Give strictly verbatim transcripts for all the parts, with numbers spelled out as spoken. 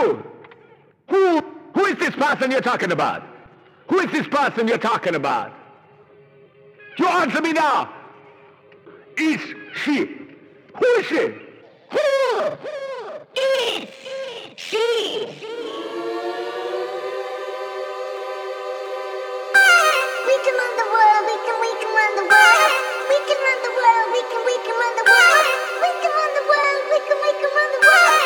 Who? Who? Who is this person you're talking about? Who is this person you're talking about? You answer me now. Is she? Who is she? Who is she? We can run the world, we can, we can run the world. We can run the world, we can, we can run the world. We can run the world, we can, we can run the world.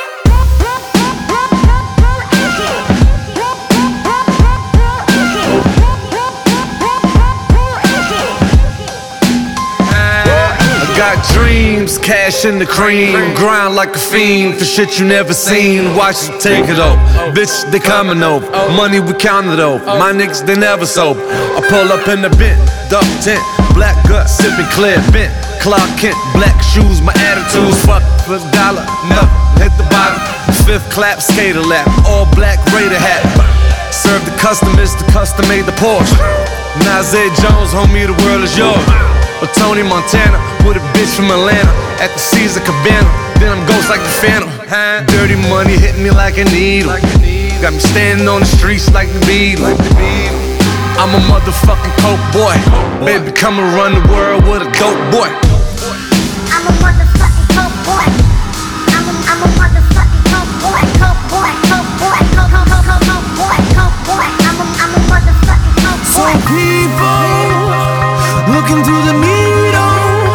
Got dreams, cash in the cream, grind like a fiend for shit you never seen. Watch you take it off, bitch, they coming over. Money we counted over, my niggas they never sober. I pull up in the bent, dark tent, black gut, sipping clear, bent. Clark Kent, black shoes, my attitude's fuck for a dollar, never hit the bottom. Fifth clap, skater lap, all black Raider hat. Serve the customers, the custom made the Porsche. Nazir Jones, homie, the world is yours. Or Tony Montana with a bitch from Atlanta at the Caesar Cabana. Then I'm ghost like the Phantom. Dirty money hitting me like a needle. Got me standing on the streets like the Beatles. I'm a motherfucking coke boy. Baby, come and run the world with a dope boy. I'm a motherfucking coke boy. I'm a, I'm a motherfucking coke boy. Coke boy, coke boy, coke, coke, coke, coke, coke boy, coke boy. I'm a, I'm a motherfucking coke boy. Some people looking through the needle.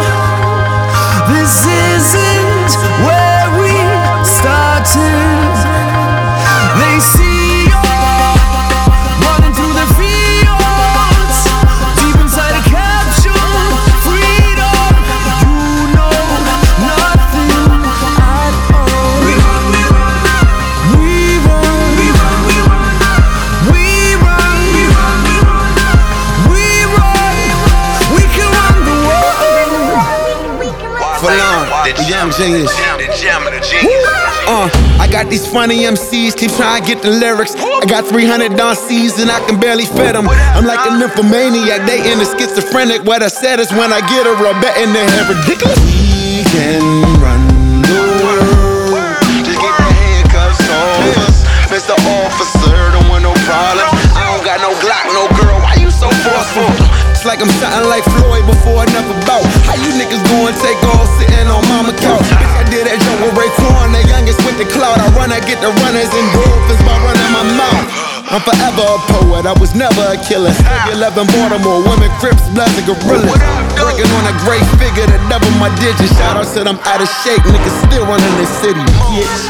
This isn't where we started. They see you running through the fields, deep inside a capsule. Freedom, you know nothing at all. We run, we run, we run, we run, we run, we run, we run, we run, we run. We can run the world. For long, the jam genius. Uh, I got these funny M Cs, keep trying to get the lyrics. I got three hundred on C's and I can barely fit them. I'm like a nymphomaniac, they in the schizophrenic. What I said is when I get her, I'm betting they have ridiculous. We can run the world. Just get the handcuffs on us. Mister Officer, don't want no problem. I don't got no Glock, no girl, why you so forceful? It's like I'm something like Floyd before another bout. How you niggas going take off sitting on mama couch? Bitch, I did that joke with Raekwon, the youngest with the clout. I run, I get the runners and dolphins by running my mouth. I'm forever a poet, I was never a killer. Still eleven Baltimore, women, Crips, Bloods, and gorillas. Working on a great figure to double my digits. Shout out said I'm out of shape, niggas still running this city, bitch.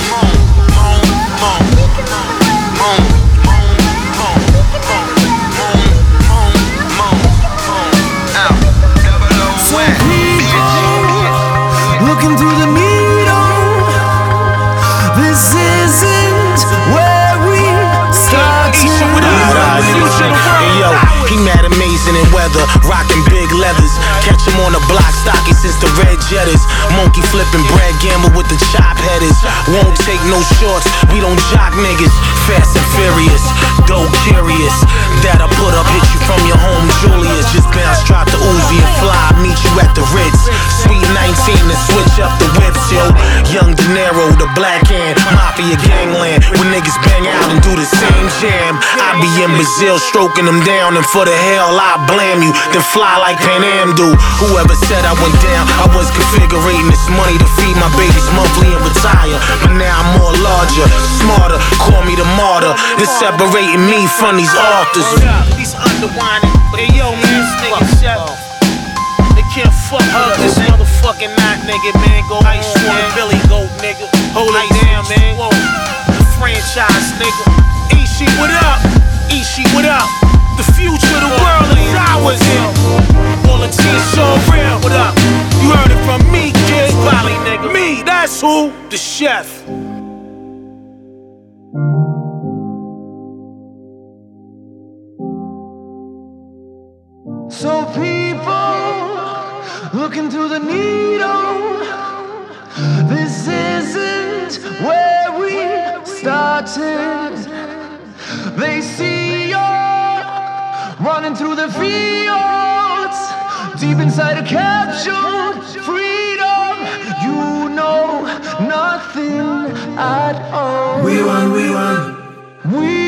Looking through the needle. This isn't where we started. Hey yo, he mad amazing in weather, rocking big leathers. Catch him on the block, stocky since the red jetters. Monkey flipping, Brad Gamble with the chop headers. Won't take no shorts, we don't jock niggas. Fast and furious, dope curious. That I put up, hit you from your home, Julius. Just bounce, drop the Uzi and fly, meet you at the Ritz. Sweet nineteen to switch up the whips, yo. Young De Niro, the black hand, mafia gangland. When niggas bang out and do the same jam, I be in Brazil stroking them down, and for the hell I blame you. Then fly like Pan Am do. Whoever said I went down, I was configuring this money to feed my babies monthly and retire. But now I'm more larger, smarter, call me the martyr. It's separating me from these authors. These underwinding, hey yo man, this nigga Chef. They can't fuck up this motherfucking night, nigga, man. Go Ice One, Billy Goat, nigga. Hold it down, man. Whoa, the franchise, nigga. Ishi, what up? Ishi, what up? The future of the world is ours here. All the teams so real, what up? You heard it from me, kid. Valley, nigga. Me, that's who? The Chef. So people looking through the needle. This isn't where we started. They see you running through the fields, deep inside a capsule. Freedom, you know nothing at all. We won, we won. We